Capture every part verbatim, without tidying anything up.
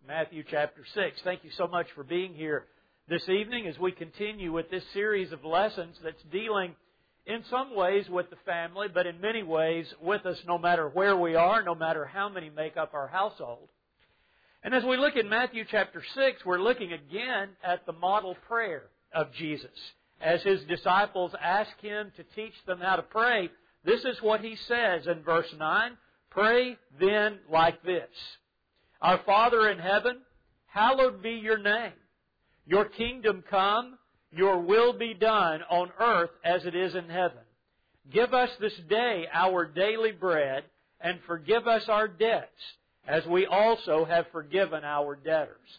Matthew chapter six. Thank you so much for being here this evening as we continue with this series of lessons that's dealing in some ways with the family, but in many ways with us no matter where we are, no matter how many make up our household. And as we look at Matthew chapter six, we're looking again at the model prayer of Jesus. As His disciples ask Him to teach them how to pray, this is what He says in verse nine, "Pray then like this. Our Father in heaven, hallowed be your name. Your kingdom come, your will be done on earth as it is in heaven. Give us this day our daily bread, and forgive us our debts, as we also have forgiven our debtors."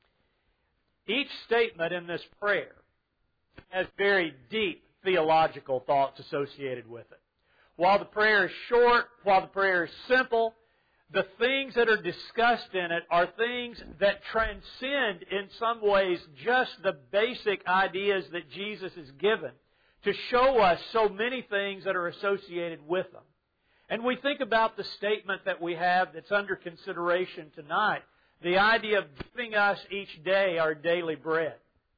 Each statement in this prayer has very deep theological thoughts associated with it. While the prayer is short, while the prayer is simple, the things that are discussed in it are things that transcend in some ways just the basic ideas that Jesus has given to show us so many things that are associated with them. And we think about the statement that we have that's under consideration tonight, the idea of giving us each day our daily bread.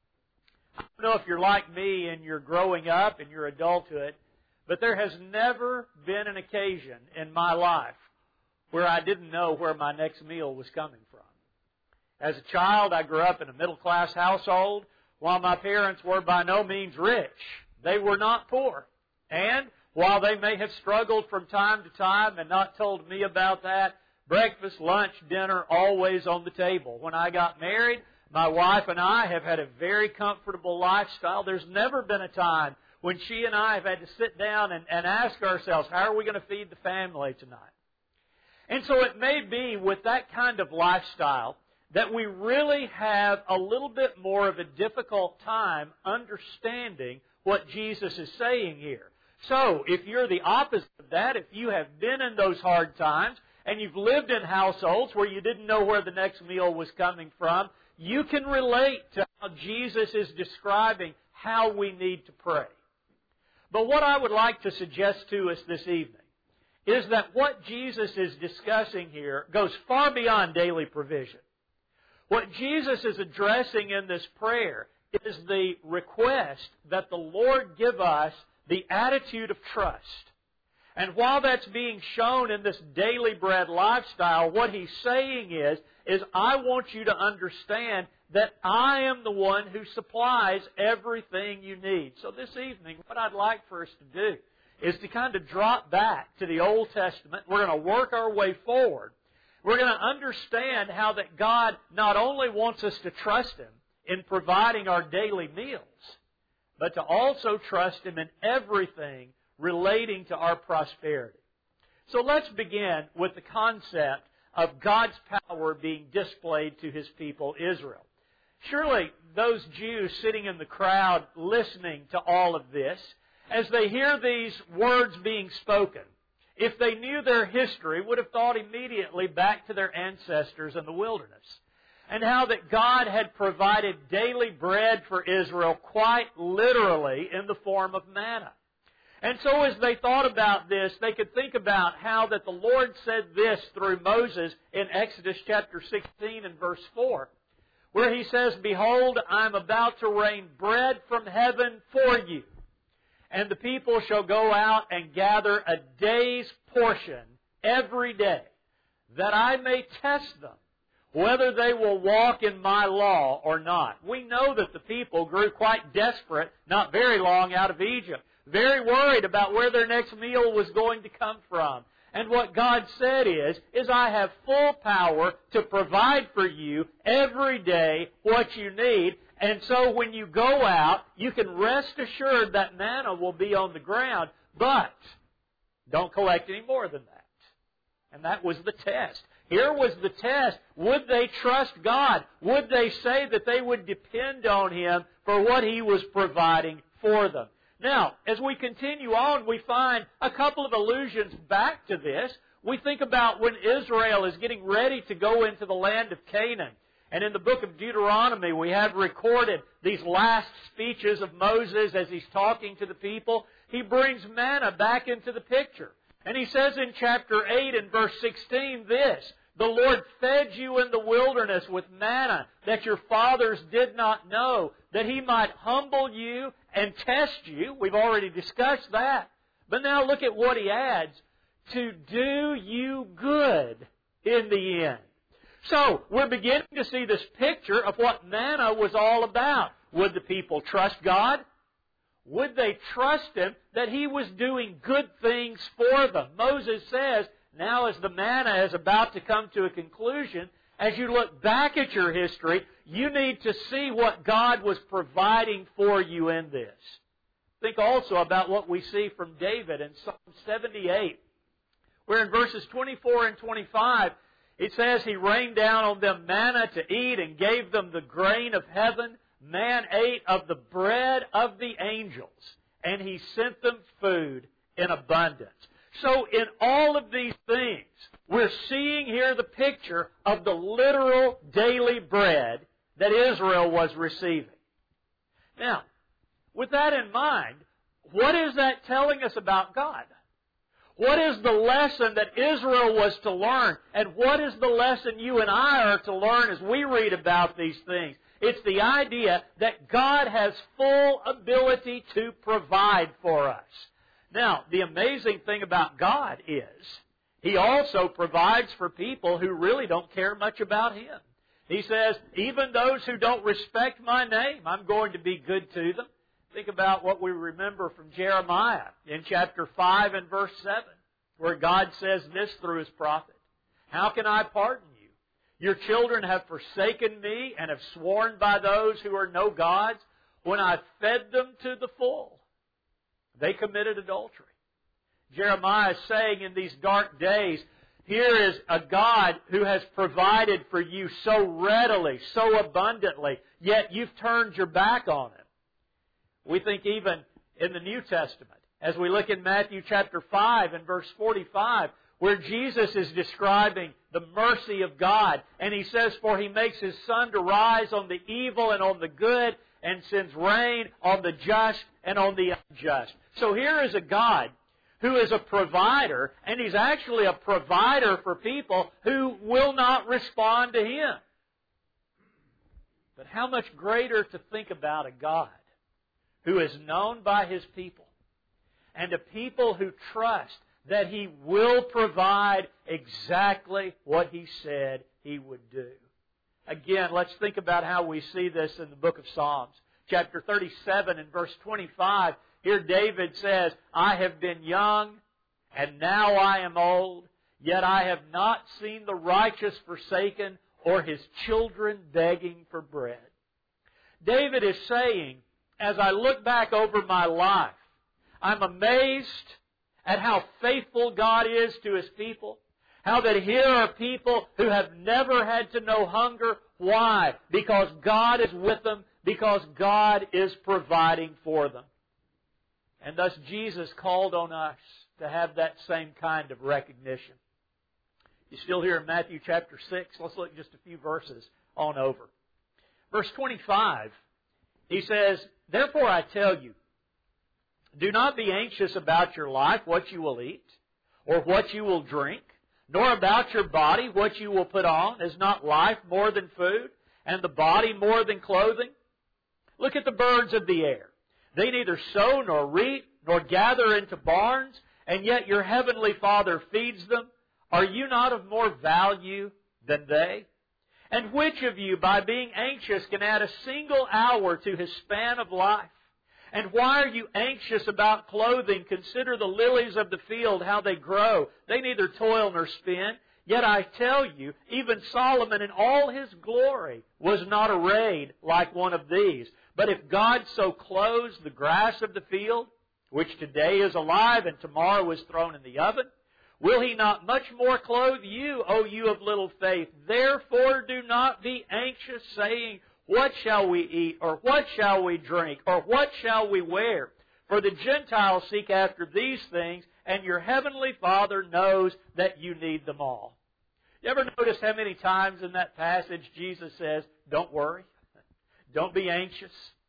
I don't know if you're like me and you're growing up in your adulthood, but there has never been an occasion in my life where I didn't know where my next meal was coming from. As a child, I grew up in a middle-class household. While my parents were by no means rich, they were not poor. And while they may have struggled from time to time and not told me about that, breakfast, lunch, dinner, always on the table. When I got married, my wife and I have had a very comfortable lifestyle. There's never been a time when she and I have had to sit down and, and ask ourselves, how are we going to feed the family tonight? And so it may be with that kind of lifestyle that we really have a little bit more of a difficult time understanding what Jesus is saying here. So, if you're the opposite of that, if you have been in those hard times, and you've lived in households where you didn't know where the next meal was coming from, you can relate to how Jesus is describing how we need to pray. But what I would like to suggest to us this evening is that what Jesus is discussing here goes far beyond daily provision. What Jesus is addressing in this prayer is the request that the Lord give us the attitude of trust. And while that's being shown in this daily bread lifestyle, what He's saying is, is I want you to understand that I am the one who supplies everything you need. So this evening, what I'd like for us to do is to kind of drop back to the Old Testament. We're going to work our way forward. We're going to understand how that God not only wants us to trust Him in providing our daily meals, but to also trust Him in everything relating to our prosperity. So let's begin with the concept of God's power being displayed to His people Israel. Surely those Jews sitting in the crowd listening to all of this, as they hear these words being spoken, if they knew their history, would have thought immediately back to their ancestors in the wilderness, and how that God had provided daily bread for Israel quite literally in the form of manna. And so as they thought about this, they could think about how that the Lord said this through Moses in Exodus chapter sixteen and verse four, where He says, "Behold, I am about to rain bread from heaven for you. And the people shall go out and gather a day's portion every day, that I may test them, whether they will walk in my law or not." We know that the people grew quite desperate not very long out of Egypt, very worried about where their next meal was going to come from. And what God said is, is I have full power to provide for you every day what you need. And so when you go out, you can rest assured that manna will be on the ground. But don't collect any more than that. And that was the test. Here was the test. Would they trust God? Would they say that they would depend on Him for what He was providing for them? Now, as we continue on, we find a couple of allusions back to this. We think about when Israel is getting ready to go into the land of Canaan. And in the book of Deuteronomy, we have recorded these last speeches of Moses as he's talking to the people. He brings manna back into the picture. And he says in chapter eight and verse sixteen this, The Lord fed you in the wilderness with manna that your fathers did not know, that He might humble you and test you. We've already discussed that. But now look at what He adds. To do you good in the end. So, we're beginning to see this picture of what manna was all about. Would the people trust God? Would they trust Him that He was doing good things for them? Moses says, now as the manna is about to come to a conclusion, as you look back at your history, you need to see what God was providing for you in this. Think also about what we see from David in Psalm seventy-eight, where in verses twenty-four and twenty-five, it says, He rained down on them manna to eat and gave them the grain of heaven. Man ate of the bread of the angels, and He sent them food in abundance. So in all of these things, we're seeing here the picture of the literal daily bread that Israel was receiving. Now, with that in mind, what is that telling us about God? What is the lesson that Israel was to learn? And what is the lesson you and I are to learn as we read about these things? It's the idea that God has full ability to provide for us. Now, the amazing thing about God is He also provides for people who really don't care much about Him. He says, even those who don't respect My name, I'm going to be good to them. Think about what we remember from Jeremiah in chapter five and verse seven, where God says this through His prophet. How can I pardon you? Your children have forsaken Me and have sworn by those who are no gods. When I fed them to the full, they committed adultery. Jeremiah is saying in these dark days, here is a God who has provided for you so readily, so abundantly, yet you've turned your back on Him. We think even in the New Testament, as we look in Matthew chapter five and verse forty-five, where Jesus is describing the mercy of God, and He says, for He makes His sun to rise on the evil and on the good, and sends rain on the just and on the unjust. So here is a God who is a provider, and He's actually a provider for people who will not respond to Him. But how much greater to think about a God who is known by His people, and a people who trust that He will provide exactly what He said He would do. Again, let's think about how we see this in the book of Psalms. Chapter thirty-seven and verse twenty-five, here David says, I have been young, and now I am old, yet I have not seen the righteous forsaken, or his children begging for bread. David is saying, as I look back over my life, I'm amazed at how faithful God is to His people. How that here are people who have never had to know hunger. Why? Because God is with them. Because God is providing for them. And thus Jesus called on us to have that same kind of recognition. You're still here in Matthew chapter six. Let's look just a few verses on over. Verse twenty-five, He says, therefore I tell you, do not be anxious about your life, what you will eat, or what you will drink, nor about your body, what you will put on. Is not life more than food, and the body more than clothing? Look at the birds of the air. They neither sow nor reap, nor gather into barns, and yet your heavenly Father feeds them. Are you not of more value than they? And which of you, by being anxious, can add a single hour to his span of life? And why are you anxious about clothing? Consider the lilies of the field, how they grow. They neither toil nor spin. Yet I tell you, even Solomon in all his glory was not arrayed like one of these. But if God so clothes the grass of the field, which today is alive and tomorrow is thrown in the oven, will He not much more clothe you, O you of little faith? Therefore do not be anxious, saying, what shall we eat, or what shall we drink, or what shall we wear? For the Gentiles seek after these things, and your heavenly Father knows that you need them all. You ever notice how many times in that passage Jesus says, don't worry, don't be anxious?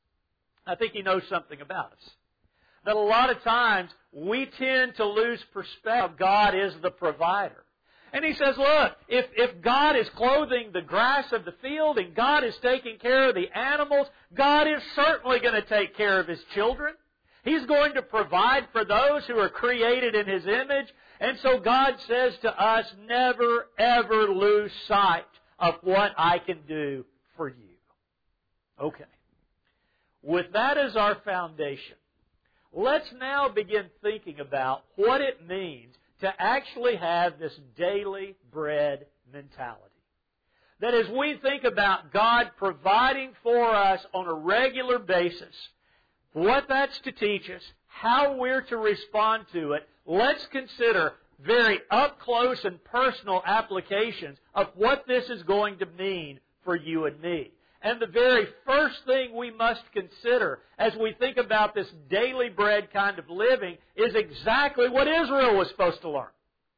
I think He knows something about us. That a lot of times we tend to lose perspective. God is the provider. And he says, look, if, if God is clothing the grass of the field and God is taking care of the animals, God is certainly going to take care of His children. He's going to provide for those who are created in His image. And so God says to us, never, ever lose sight of what I can do for you. Okay. With that as our foundation, let's now begin thinking about what it means to actually have this daily bread mentality. That as we think about God providing for us on a regular basis, what that's to teach us, how we're to respond to it, let's consider very up close and personal applications of what this is going to mean for you and me. And the very first thing we must consider as we think about this daily bread kind of living is exactly what Israel was supposed to learn.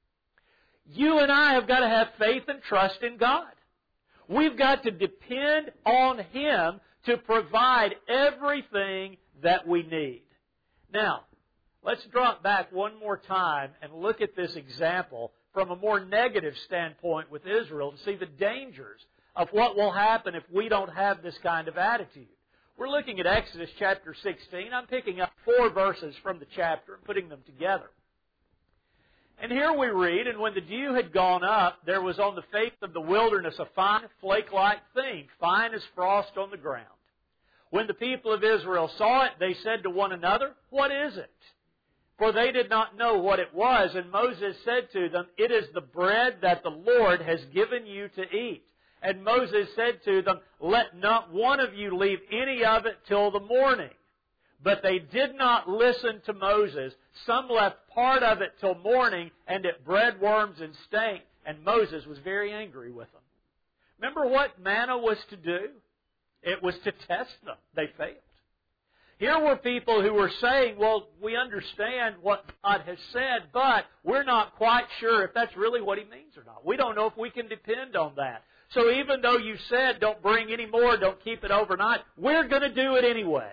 You and I have got to have faith and trust in God. We've got to depend on Him to provide everything that we need. Now, let's drop back one more time and look at this example from a more negative standpoint with Israel to see the dangers of what will happen if we don't have this kind of attitude. We're looking at Exodus chapter sixteen. I'm picking up four verses from the chapter and putting them together. And here we read, and when the dew had gone up, there was on the face of the wilderness a fine flake-like thing, fine as frost on the ground. When the people of Israel saw it, they said to one another, what is it? For they did not know what it was. And Moses said to them, it is the bread that the Lord has given you to eat. And Moses said to them, let not one of you leave any of it till the morning. But they did not listen to Moses. Some left part of it till morning, and it bred worms and stank. And Moses was very angry with them. Remember what manna was to do? It was to test them. They failed. Here were people who were saying, well, we understand what God has said, but we're not quite sure if that's really what He means or not. We don't know if we can depend on that. So even though you said don't bring any more, don't keep it overnight, we're going to do it anyway.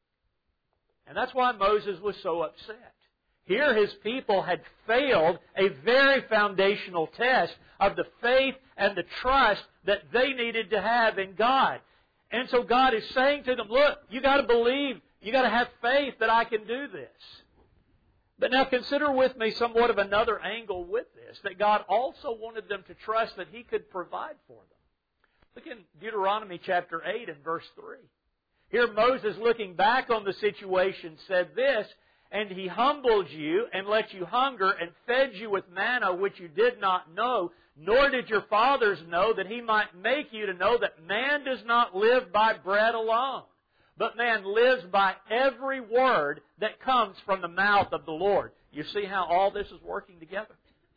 And that's why Moses was so upset. Here his people had failed a very foundational test of the faith and the trust that they needed to have in God. And so God is saying to them, look, you got to believe, you got to have faith that I can do this. But now consider with me somewhat of another angle with this, that God also wanted them to trust that He could provide for them. Look in Deuteronomy chapter eight and verse three. Here Moses, looking back on the situation, said this, and He humbled you and let you hunger and fed you with manna which you did not know, nor did your fathers know, that He might make you to know that man does not live by bread alone, but man lives by every word that comes from the mouth of the Lord. You see how all this is working together?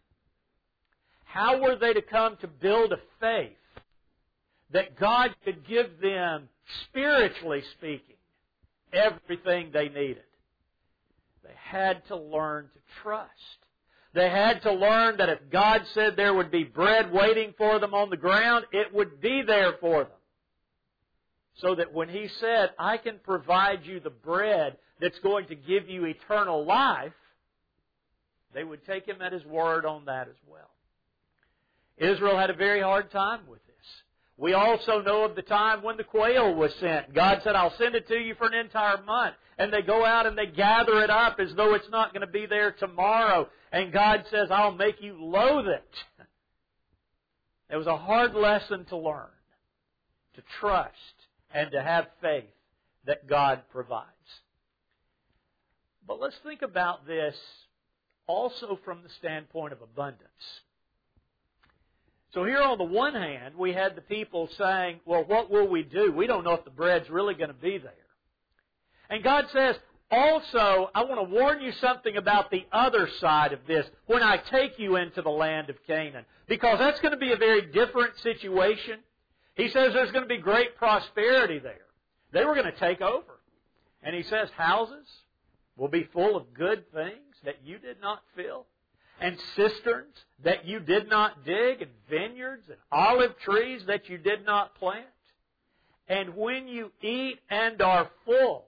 How were they to come to build a faith that God could give them, spiritually speaking, everything they needed? They had to learn to trust. They had to learn that if God said there would be bread waiting for them on the ground, it would be there for them. So that when He said, I can provide you the bread that's going to give you eternal life, they would take Him at His word on that as well. Israel had a very hard time with this. We also know of the time when the quail was sent. God said, I'll send it to you for an entire month. And they go out and they gather it up as though it's not going to be there tomorrow. And God says, I'll make you loathe it. It was a hard lesson to learn, to trust and to have faith that God provides. But let's think about this also from the standpoint of abundance. So here on the one hand, we had the people saying, well, what will we do? We don't know if the bread's really going to be there. And God says, also, I want to warn you something about the other side of this when I take you into the land of Canaan. Because that's going to be a very different situation. He says there's going to be great prosperity there. They were going to take over. And He says houses will be full of good things that you did not fill, and cisterns that you did not dig, and vineyards and olive trees that you did not plant. And when you eat and are full,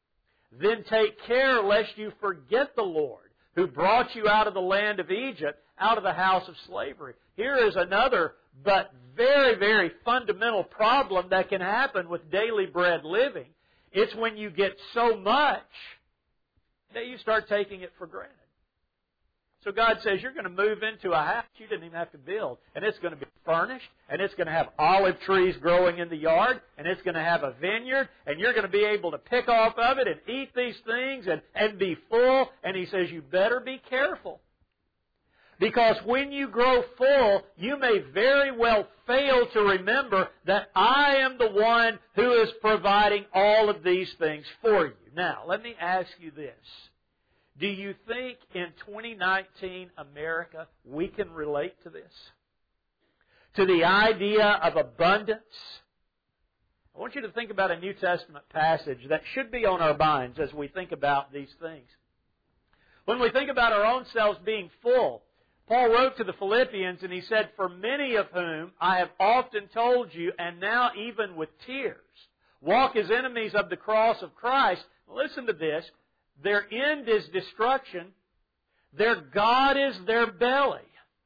then take care lest you forget the Lord who brought you out of the land of Egypt, out of the house of slavery. Here is another but very, very fundamental problem that can happen with daily bread living. It's when you get so much that you start taking it for granted. So God says you're going to move into a house you didn't even have to build. And it's going to be furnished. And it's going to have olive trees growing in the yard. And it's going to have a vineyard. And you're going to be able to pick off of it and eat these things and, and be full. And He says you better be careful. Because when you grow full, you may very well fail to remember that I am the one who is providing all of these things for you. Now, let me ask you this. Do you think in twenty nineteen America we can relate to this? To the idea of abundance? I want you to think about a New Testament passage that should be on our minds as we think about these things. When we think about our own selves being full, Paul wrote to the Philippians and he said, "For many of whom I have often told you, and now even with tears, walk as enemies of the cross of Christ." Listen to this. Their end is destruction. Their God is their belly.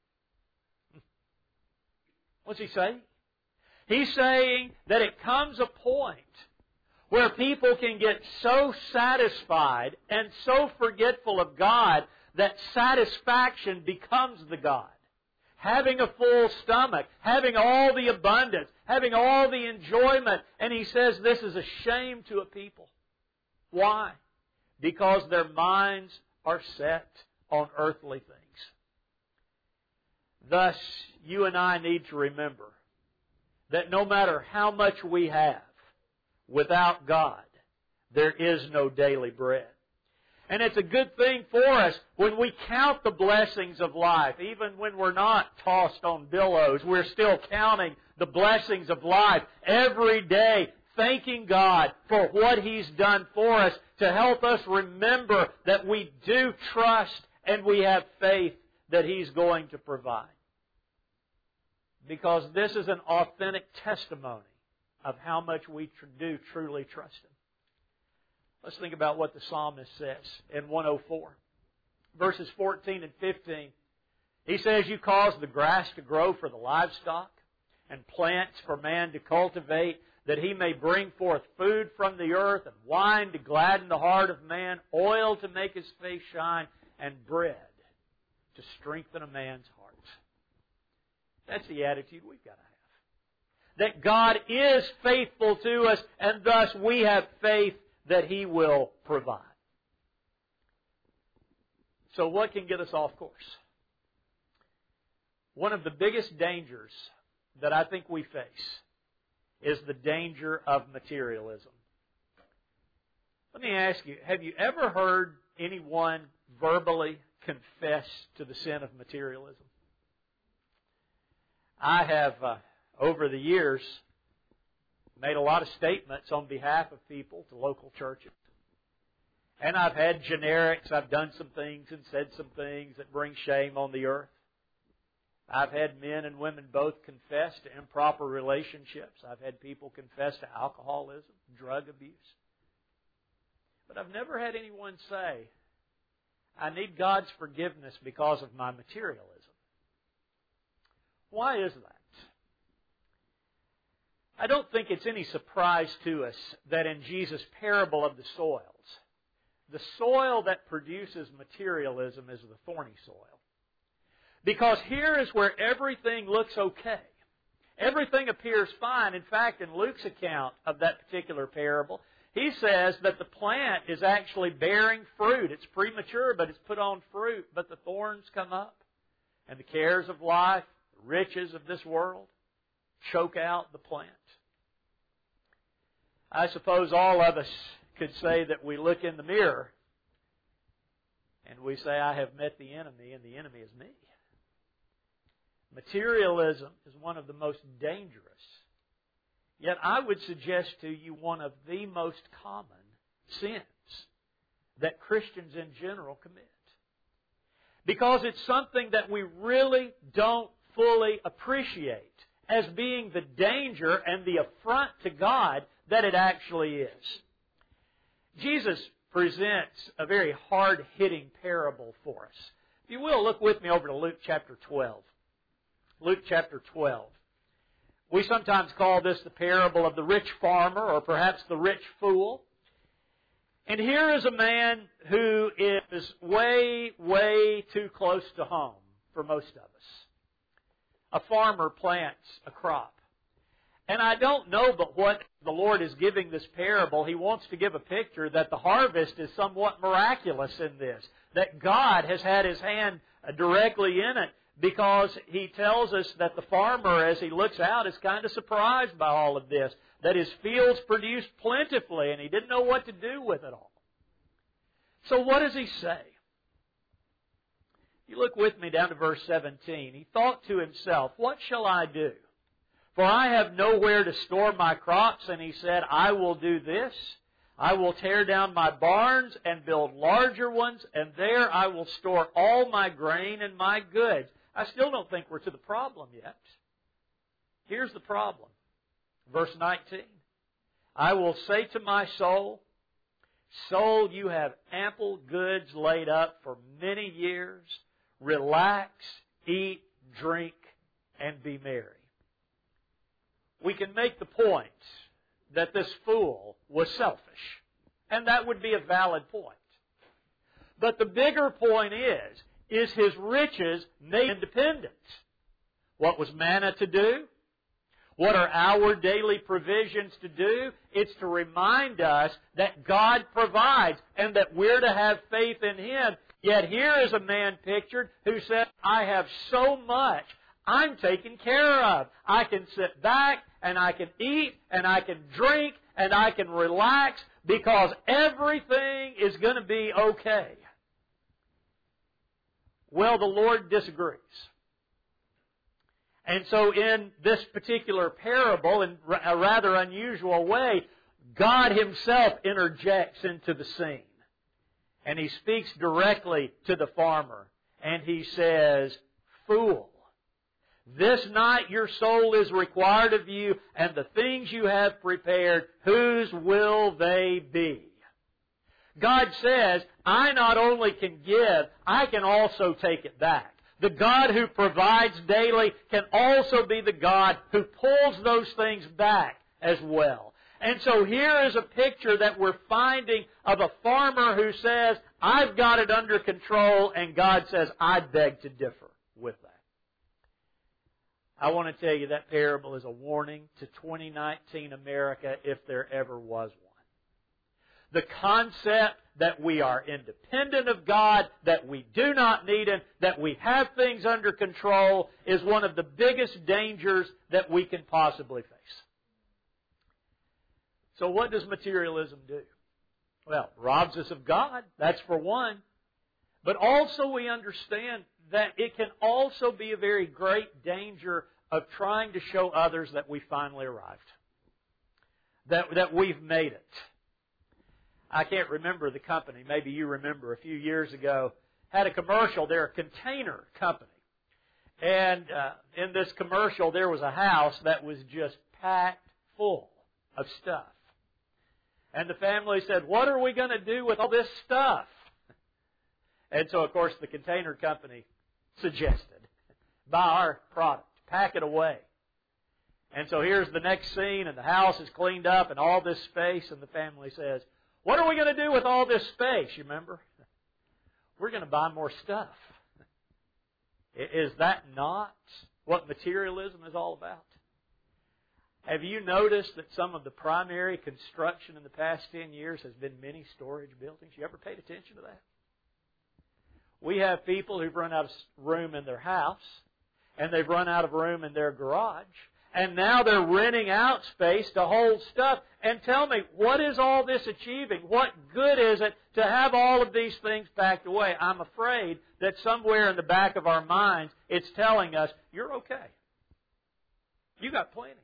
What's he saying? He's saying that it comes a point where people can get so satisfied and so forgetful of God that satisfaction becomes the God. Having a full stomach, having all the abundance, having all the enjoyment. And he says this is a shame to a people. Why? Because their minds are set on earthly things. Thus, you and I need to remember that no matter how much we have, without God, there is no daily bread. And it's a good thing for us when we count the blessings of life. Even when we're not tossed on billows, we're still counting the blessings of life every day, thanking God for what He's done for us to help us remember that we do trust and we have faith that He's going to provide. Because this is an authentic testimony of how much we do truly trust Him. Let's think about what the psalmist says in one oh four. Verses fourteen and fifteen. He says, "You cause the grass to grow for the livestock, and plants for man to cultivate, that he may bring forth food from the earth, and wine to gladden the heart of man, oil to make his face shine, and bread to strengthen a man's heart." That's the attitude we've got to have. That God is faithful to us, and thus we have faith that He will provide. So what can get us off course? One of the biggest dangers that I think we face is the danger of materialism. Let me ask you, have you ever heard anyone verbally confess to the sin of materialism? I have, uh, over the years, made a lot of statements on behalf of people to local churches. And I've had generics. I've done some things and said some things that bring shame on the earth. I've had men and women both confess to improper relationships. I've had people confess to alcoholism, drug abuse. But I've never had anyone say, "I need God's forgiveness because of my materialism." Why is that? I don't think it's any surprise to us that in Jesus' parable of the soils, the soil that produces materialism is the thorny soil. Because here is where everything looks okay. Everything appears fine. In fact, in Luke's account of that particular parable, he says that the plant is actually bearing fruit. It's premature, but it's put on fruit. But the thorns come up, and the cares of life, the riches of this world, choke out the plant. I suppose all of us could say that we look in the mirror and we say, "I have met the enemy, and the enemy is me." Materialism is one of the most dangerous, yet I would suggest to you one of the most common sins that Christians in general commit. Because it's something that we really don't fully appreciate as being the danger and the affront to God that it actually is. Jesus presents a very hard-hitting parable for us If you will, look with me over to Luke chapter twelve. Luke chapter twelve. We sometimes call this the parable of the rich farmer, or perhaps the rich fool. And here is a man who is way, way too close to home for most of us. A farmer plants a crop. And I don't know but what the Lord is giving this parable. He wants to give a picture that the harvest is somewhat miraculous in this. That God has had His hand directly in it, because He tells us that the farmer, as he looks out, is kind of surprised by all of this. That his fields produced plentifully and he didn't know what to do with it all. So what does he say? You look with me down to verse seventeen. He thought to himself, what shall I do? For I have nowhere to store my crops. And he said, I will do this. I will tear down my barns and build larger ones, and there I will store all my grain and my goods. I still don't think we're to the problem yet. Here's the problem. Verse nineteen. I will say to my soul, soul, you have ample goods laid up for many years. Relax, eat, drink, and be merry. We can make the point that this fool was selfish. And that would be a valid point. But the bigger point is, is his riches made independent. What was manna to do? What are our daily provisions to do? It's to remind us that God provides and that we're to have faith in Him. Yet here is a man pictured who said, I have so much I'm taken care of. I can sit back and I can eat and I can drink and I can relax because everything is going to be okay. Well, the Lord disagrees. And so in this particular parable, in a rather unusual way, God Himself interjects into the scene. And He speaks directly to the farmer. And He says, fool, this night your soul is required of you, and the things you have prepared, whose will they be? God says, I not only can give, I can also take it back. The God who provides daily can also be the God who pulls those things back as well. And so here is a picture that we're finding of a farmer who says, I've got it under control, and God says, I beg to differ with that. I want to tell you that parable is a warning to twenty nineteen America if there ever was one. The concept that we are independent of God, that we do not need Him, that we have things under control is one of the biggest dangers that we can possibly face. So what does materialism do? Well, it robs us of God, that's for one. But also we understand that it can also be a very great danger of trying to show others that we finally arrived. That, that we've made it. I can't remember the company. Maybe you remember a few years ago. Had a commercial. They're a container company. And uh, in this commercial, there was a house that was just packed full of stuff. And the family said, what are we going to do with all this stuff? And so, of course, the container company suggested, buy our product, pack it away. And so here's the next scene, and the house is cleaned up and all this space, and the family says, what are we going to do with all this space, you remember? We're going to buy more stuff. Is that not what materialism is all about? Have you noticed that some of the primary construction in the past ten years has been mini storage buildings? You ever paid attention to that? We have people who've run out of room in their house, and they've run out of room in their garage, and now they're renting out space to hold stuff. And tell me, what is all this achieving? What good is it to have all of these things packed away? I'm afraid that somewhere in the back of our minds, it's telling us, you're okay. You got plenty.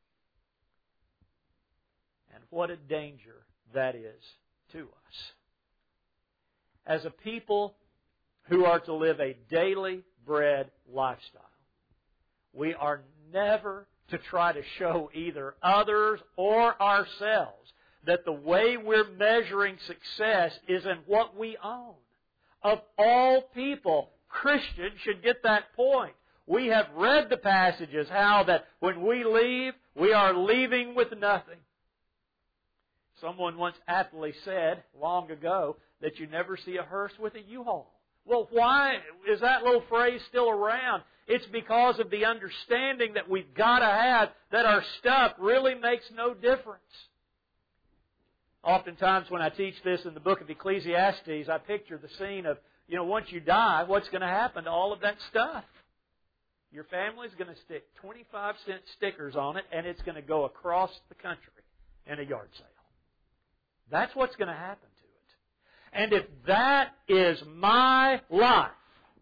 And what a danger that is to us. As a people who are to live a daily bread lifestyle, we are never to try to show either others or ourselves that the way we're measuring success is in what we own. Of all people, Christians should get that point. We have read the passages, how that when we leave, we are leaving with nothing. Someone once aptly said, long ago, that you never see a hearse with a U-Haul. Well, why is that little phrase still around? It's because of the understanding that we've got to have that our stuff really makes no difference. Oftentimes when I teach this in the book of Ecclesiastes, I picture the scene of, you know, once you die, what's going to happen to all of that stuff? Your family's going to stick twenty-five cent stickers on it, and it's going to go across the country in a yard sale. That's what's going to happen to it. And if that is my life,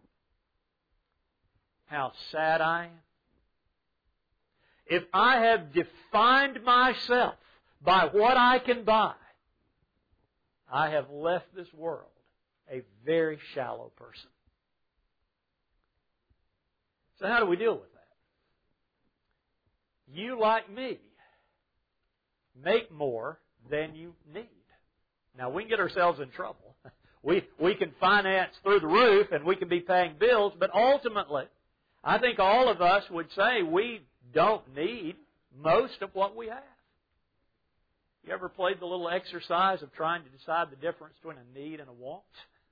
how sad I am. If I have defined myself by what I can buy, I have left this world a very shallow person. So how do we deal with that? You, like me, make more than you need. Now, we can get ourselves in trouble. We, we can finance through the roof and we can be paying bills, but ultimately, I think all of us would say we don't need most of what we have. You ever played the little exercise of trying to decide the difference between a need and a want?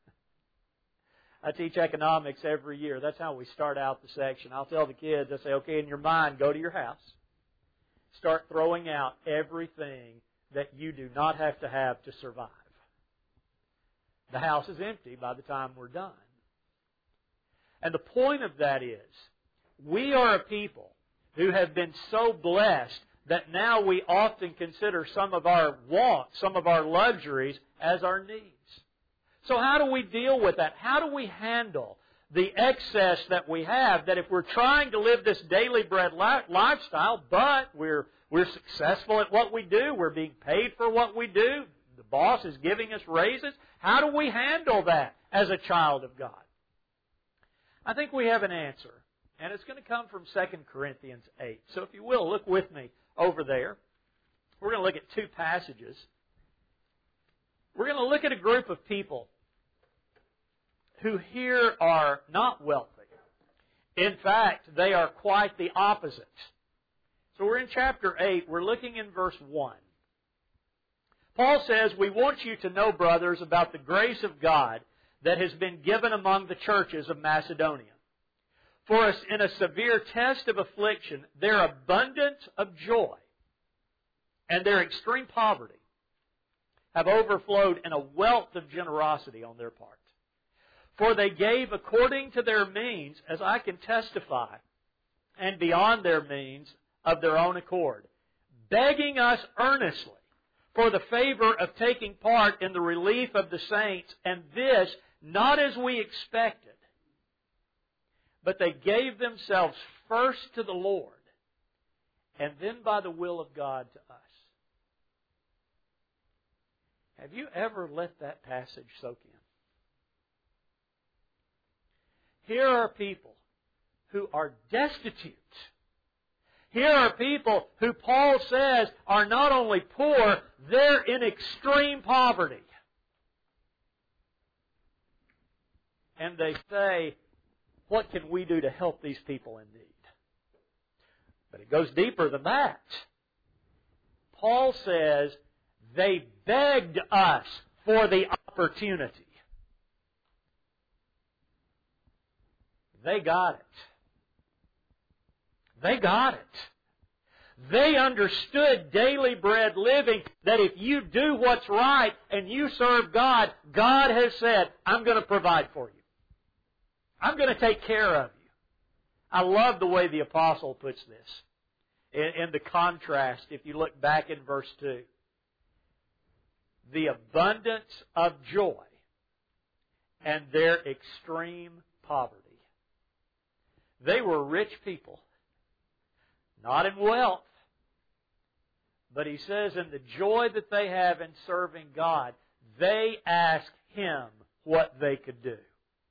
I teach economics every year. That's how we start out the section. I'll tell the kids, I say, okay, in your mind, go to your house. Start throwing out everything that you do not have to have to survive. The house is empty by the time we're done. And the point of that is, we are a people who have been so blessed that now we often consider some of our wants, some of our luxuries as our needs. So how do we deal with that? How do we handle the excess that we have, that if we're trying to live this daily bread li- lifestyle, but we're, we're successful at what we do, we're being paid for what we do, the boss is giving us raises, how do we handle that as a child of God? I think we have an answer, and it's going to come from Second Corinthians eight. So if you will, look with me over there. We're going to look at two passages. We're going to look at a group of people who here are not wealthy. In fact, they are quite the opposite. So we're in chapter eight. We're looking in verse one. Paul says, "We want you to know, brothers, about the grace of God that has been given among the churches of Macedonia. For us, in a severe test of affliction, their abundance of joy and their extreme poverty have overflowed in a wealth of generosity on their part. For they gave according to their means, as I can testify, and beyond their means of their own accord, begging us earnestly for the favor of taking part in the relief of the saints, and this not as we expected, but they gave themselves first to the Lord, and then by the will of God to us." Have you ever let that passage soak in? Here are people who are destitute. Here are people who Paul says are not only poor, they're in extreme poverty. And they say, what can we do to help these people in need? But it goes deeper than that. Paul says, they begged us for the opportunity. They got it. They got it. They understood daily bread living, that if you do what's right and you serve God, God has said, I'm going to provide for you. I'm going to take care of you. I love the way the apostle puts this. In, in the contrast, if you look back in verse two. The abundance of joy and their extreme poverty. They were rich people. Not in wealth. But he says in the joy that they have in serving God, they ask Him what they could do.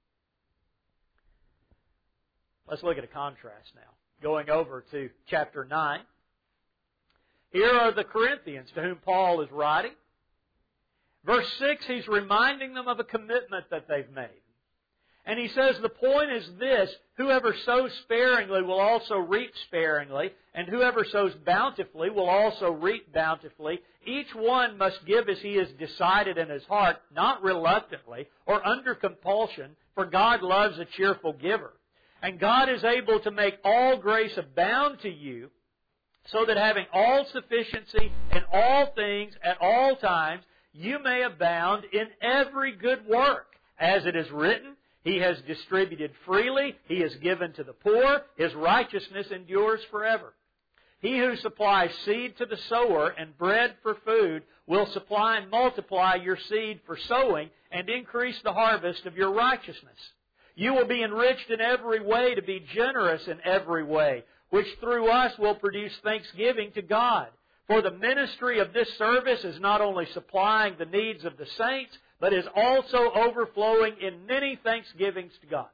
Let's look at a contrast now. Going over to chapter nine. Here are the Corinthians to whom Paul is writing. Verse six, he's reminding them of a commitment that they've made. And he says the point is this: whoever sows sparingly will also reap sparingly, and whoever sows bountifully will also reap bountifully. Each one must give as he has decided in his heart, not reluctantly or under compulsion, for God loves a cheerful giver. And God is able to make all grace abound to you, so that having all sufficiency in all things at all times, you may abound in every good work. As it is written, He has distributed freely, He has given to the poor, His righteousness endures forever. He who supplies seed to the sower and bread for food will supply and multiply your seed for sowing and increase the harvest of your righteousness. You will be enriched in every way to be generous in every way, which through us will produce thanksgiving to God. For the ministry of this service is not only supplying the needs of the saints, but is also overflowing in many thanksgivings to God.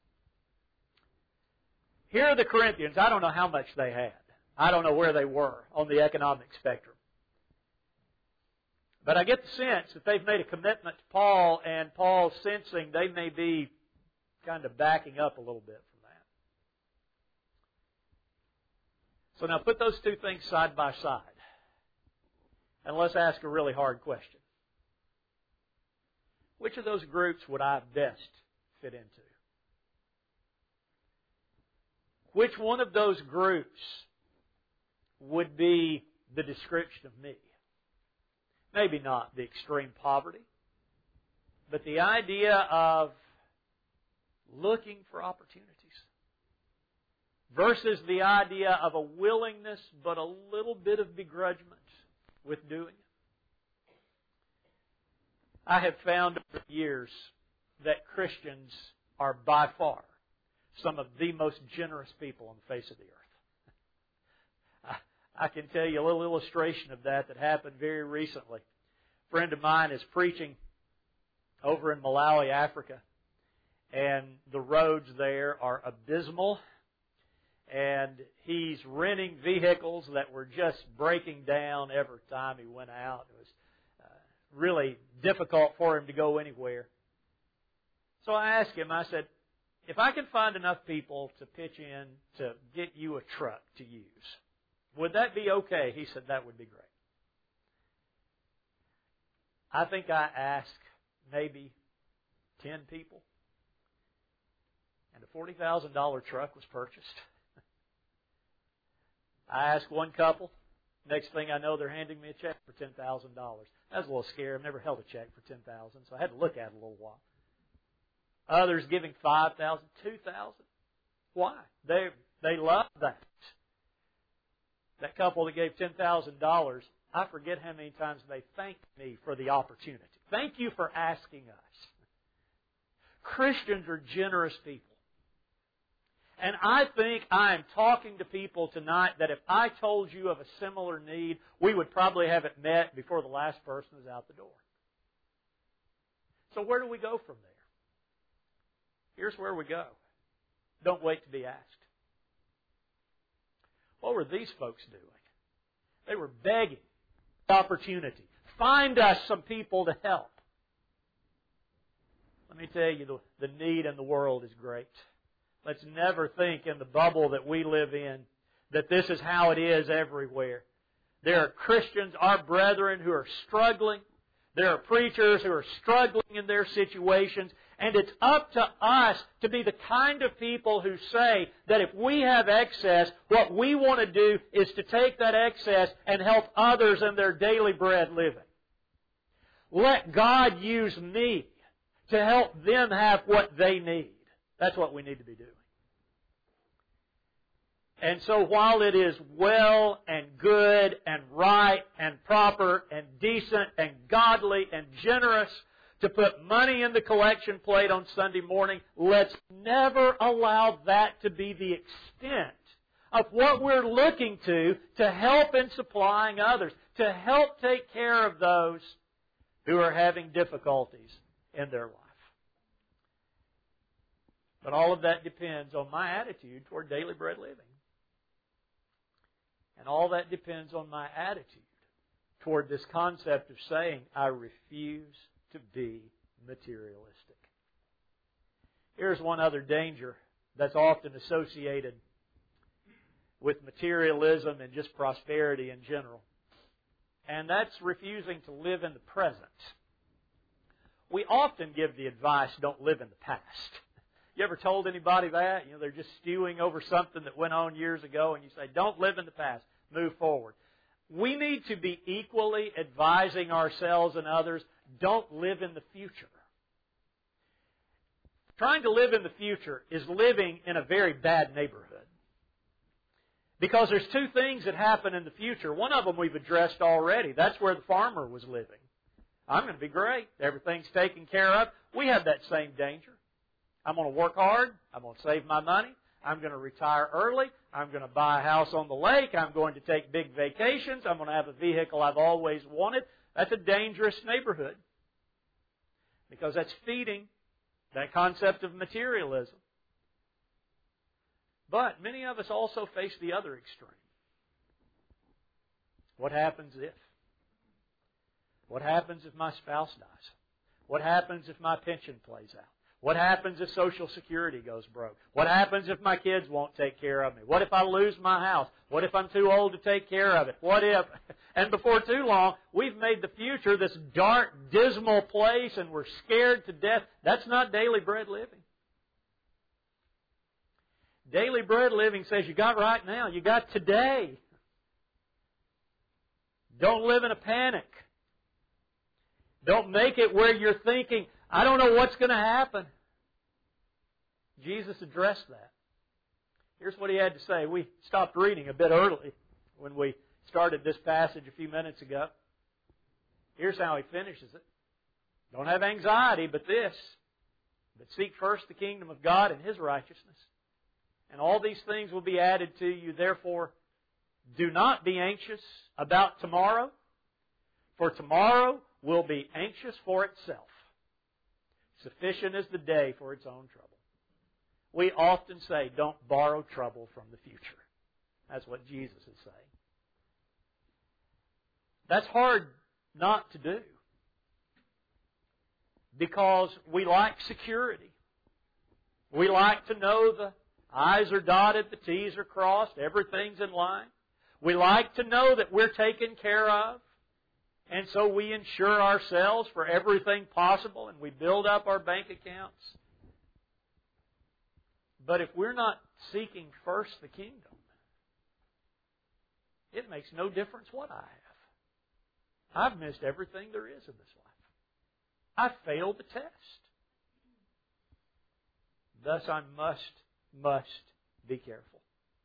Here are the Corinthians. I don't know how much they had. I don't know where they were on the economic spectrum. But I get the sense that they've made a commitment to Paul, and Paul's sensing they may be kind of backing up a little bit from that. So now put those two things side by side. And let's ask a really hard question. Which of those groups would I best fit into? Which one of those groups would be the description of me? Maybe not the extreme poverty, but the idea of looking for opportunities versus the idea of a willingness but a little bit of begrudgment with doing it. I have found over the years that Christians are by far some of the most generous people on the face of the earth. I, I can tell you a little illustration of that that happened very recently. A friend of mine is preaching over in Malawi, Africa, and the roads there are abysmal, and he's renting vehicles that were just breaking down every time he went out. It was really difficult for him to go anywhere. So I asked him, I said, if I can find enough people to pitch in to get you a truck to use, would that be okay? He said, that would be great. I think I asked maybe ten people, and a forty thousand dollars truck was purchased. I asked one couple. Next thing I know, they're handing me a check for ten thousand dollars. I was a little scared. I've never held a check for ten thousand dollars, so I had to look at it a little while. Others giving five thousand dollars, two thousand dollars. Why? They they love that. That couple that gave ten thousand dollars, I forget how many times they thanked me for the opportunity. Thank you for asking us. Christians are generous people. And I think I am talking to people tonight that if I told you of a similar need, we would probably have it met before the last person is out the door. So where do we go from there? Here's where we go. Don't wait to be asked. What were these folks doing? They were begging the opportunity. Find us some people to help. Let me tell you, the, the need in the world is great. Let's never think in the bubble that we live in that this is how it is everywhere. There are Christians, our brethren, who are struggling. There are preachers who are struggling in their situations. And it's up to us to be the kind of people who say that if we have excess, what we want to do is to take that excess and help others in their daily bread living. Let God use me to help them have what they need. That's what we need to be doing. And so while it is well and good and right and proper and decent and godly and generous to put money in the collection plate on Sunday morning, let's never allow that to be the extent of what we're looking to to help in supplying others, to help take care of those who are having difficulties in their life. But all of that depends on my attitude toward daily bread living. And all that depends on my attitude toward this concept of saying, I refuse to be materialistic. Here's one other danger that's often associated with materialism and just prosperity in general. And that's refusing to live in the present. We often give the advice, don't live in the past. You ever told anybody that? You know, they're just stewing over something that went on years ago, and you say, don't live in the past, move forward. We need to be equally advising ourselves and others, don't live in the future. Trying to live in the future is living in a very bad neighborhood. Because there's two things that happen in the future. One of them we've addressed already. That's where the farmer was living. I'm going to be great. Everything's taken care of. We have that same danger. I'm going to work hard. I'm going to save my money. I'm going to retire early. I'm going to buy a house on the lake. I'm going to take big vacations. I'm going to have a vehicle I've always wanted. That's a dangerous neighborhood. Because that's feeding that concept of materialism. But many of us also face the other extreme. What happens if? What happens if my spouse dies? What happens if my pension plays out? What happens if Social Security goes broke? What happens if my kids won't take care of me? What if I lose my house? What if I'm too old to take care of it? What if? And before too long, we've made the future this dark, dismal place and we're scared to death. That's not daily bread living. Daily bread living says you got right now. You got today. Don't live in a panic. Don't make it where you're thinking, I don't know what's going to happen. Jesus addressed that. Here's what He had to say. We stopped reading a bit early when we started this passage a few minutes ago. Here's how He finishes it. Don't have anxiety but this, but seek first the kingdom of God and His righteousness. And all these things will be added to you. Therefore, do not be anxious about tomorrow, for tomorrow will be anxious for itself. Sufficient is the day for its own trouble. We often say, don't borrow trouble from the future. That's what Jesus is saying. That's hard not to do. Because we like security. We like to know the I's are dotted, the T's are crossed, everything's in line. We like to know that we're taken care of. And so we insure ourselves for everything possible and we build up our bank accounts. But if we're not seeking first the kingdom, it makes no difference what I have. I've missed everything there is in this life. I've failed the test. Thus I must, must be careful.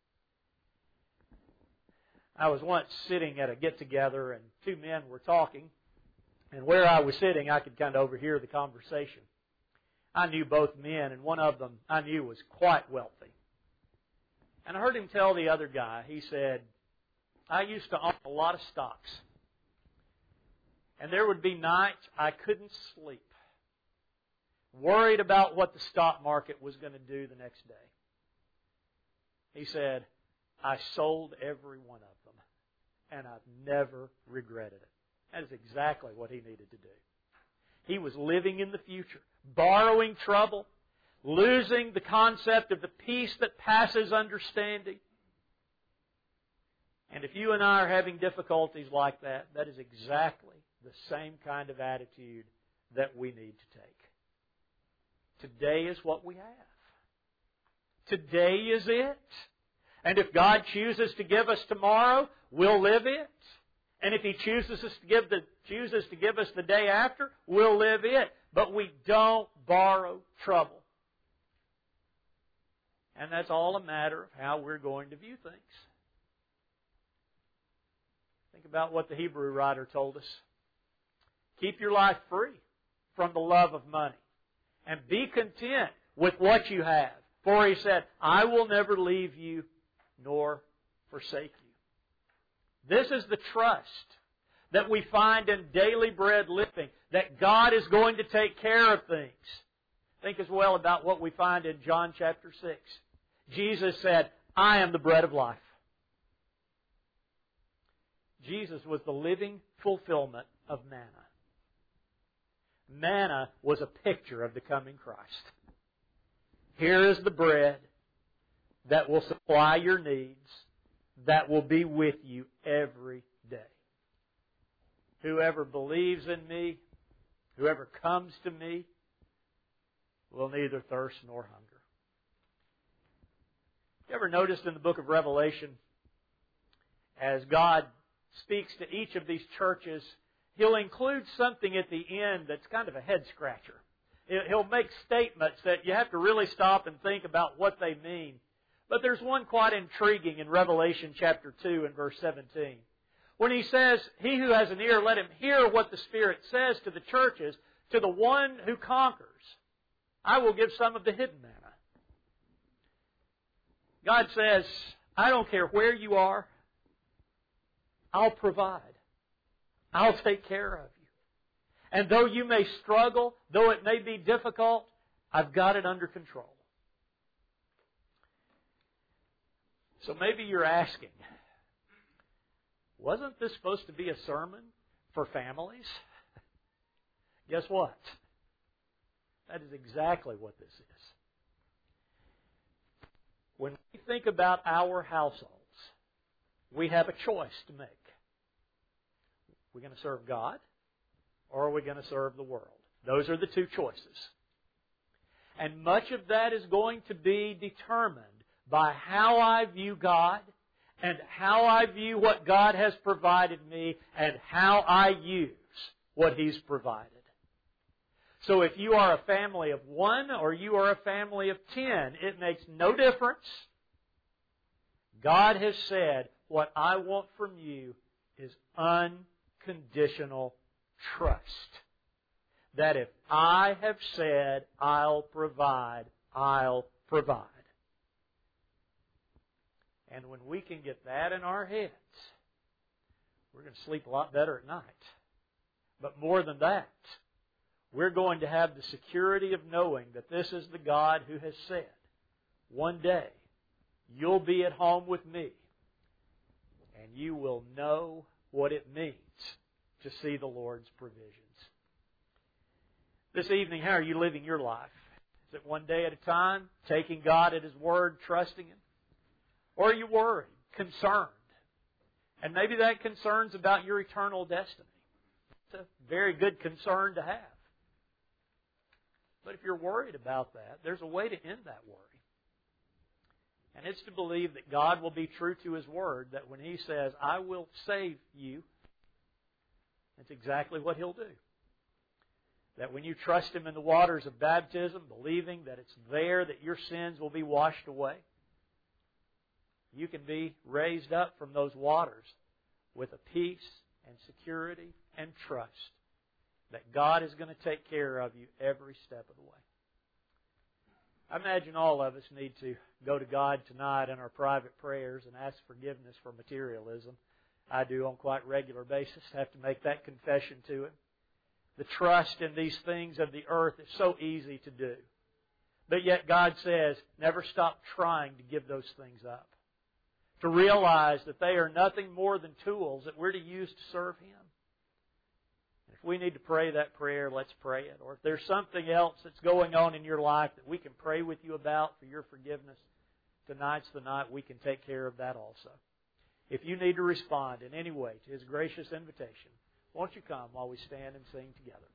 I was once sitting at a get-together and two men were talking. And where I was sitting, I could kind of overhear the conversation. I knew both men, and one of them I knew was quite wealthy. And I heard him tell the other guy, he said, I used to own a lot of stocks. And there would be nights I couldn't sleep, worried about what the stock market was going to do the next day. He said, I sold every one of them, and I've never regretted it. That is exactly what he needed to do. He was living in the future, borrowing trouble, losing the concept of the peace that passes understanding. And if you and I are having difficulties like that, that is exactly the same kind of attitude that we need to take. Today is what we have. Today is it. And if God chooses to give us tomorrow, we'll live it. And if He chooses us to give the chooses to give us the day after, we'll live it. But we don't borrow trouble. And that's all a matter of how we're going to view things. Think about what the Hebrew writer told us. Keep your life free from the love of money. And be content with what you have. For He said, I will never leave you nor forsake you. This is the trust that we find in daily bread living, that God is going to take care of things. Think as well about what we find in John chapter six. Jesus said, I am the bread of life. Jesus was the living fulfillment of manna. Manna was a picture of the coming Christ. Here is the bread that will supply your needs, that will be with you every day. Whoever believes in me, whoever comes to me, will neither thirst nor hunger. You ever noticed in the book of Revelation, as God speaks to each of these churches, He'll include something at the end that's kind of a head-scratcher. He'll make statements that you have to really stop and think about what they mean. But there's one quite intriguing in Revelation chapter two and verse seventeen. When He says, "He who has an ear, let him hear what the Spirit says to the churches. To the one who conquers, I will give some of the hidden manna." God says, I don't care where you are, I'll provide. I'll take care of you. And though you may struggle, though it may be difficult, I've got it under control. So maybe you're asking, wasn't this supposed to be a sermon for families? Guess what? That is exactly what this is. When we think about our households, we have a choice to make. We're going to serve God, or are we going to serve the world? Those are the two choices. And much of that is going to be determined by how I view God, and how I view what God has provided me, and how I use what He's provided. So if you are a family of one or you are a family of ten, it makes no difference. God has said, what I want from you is unconditional trust. That if I have said I'll provide, I'll provide. And when we can get that in our heads, we're going to sleep a lot better at night. But more than that, we're going to have the security of knowing that this is the God who has said, one day you'll be at home with me and you will know what it means to see the Lord's provisions. This evening, how are you living your life? Is it one day at a time, taking God at His word, trusting Him? Or are you worried, concerned? And maybe that concern's about your eternal destiny. It's a very good concern to have. But if you're worried about that, there's a way to end that worry. And it's to believe that God will be true to His word, that when He says, I will save you, that's exactly what He'll do. That when you trust Him in the waters of baptism, believing that it's there that your sins will be washed away, you can be raised up from those waters with a peace and security and trust that God is going to take care of you every step of the way. I imagine all of us need to go to God tonight in our private prayers and ask forgiveness for materialism. I do on quite a regular basis. I have to make that confession to Him. The trust in these things of the earth is so easy to do. But yet God says, never stop trying to give those things up. To realize that they are nothing more than tools that we're to use to serve Him. And if we need to pray that prayer, let's pray it. Or if there's something else that's going on in your life that we can pray with you about for your forgiveness, tonight's the night we can take care of that also. If you need to respond in any way to His gracious invitation, won't you come while we stand and sing together?